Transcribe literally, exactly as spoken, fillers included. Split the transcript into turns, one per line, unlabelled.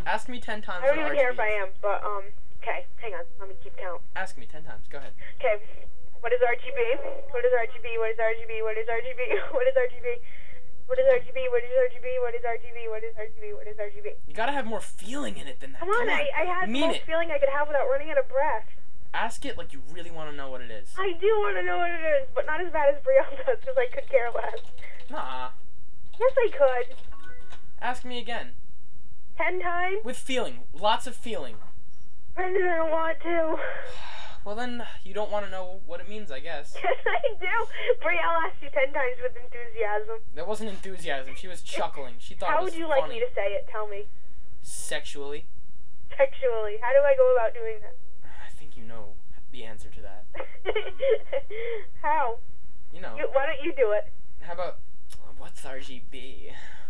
Ask me ten times.
I don't
what
even
R G B
care if I
is.
am, but, um, okay, hang on, let me keep count.
Ask me ten times. Go ahead.
Okay, what is R G B? What is R G B? What is R G B? What is R G B? What is R G B? What is R G B? What is R G B? What is R G B? What is R G B? What is R G B?
You gotta have more feeling in it than that.
Come on, I, I had the
Mean
most
it.
feeling I could have without running out of breath.
Ask it like you really want to know what it is.
I do want to know what it is, but not as bad as Brielle does, because I could care less.
Nah.
Yes, I could.
Ask me again.
Ten times?
With feeling. Lots of feeling.
Brendan, I don't want to.
Well then, you don't want to know what it means, I guess.
Yes, I do. Brielle asked you ten times with enthusiasm.
That wasn't enthusiasm. She was chuckling. She thought
How
it was
would you
funny.
like me to say it? Tell me.
Sexually.
Sexually. How do I go about doing that?
I think you know the answer to that.
How?
You know.
You, why don't you do it?
How about, what's R G B?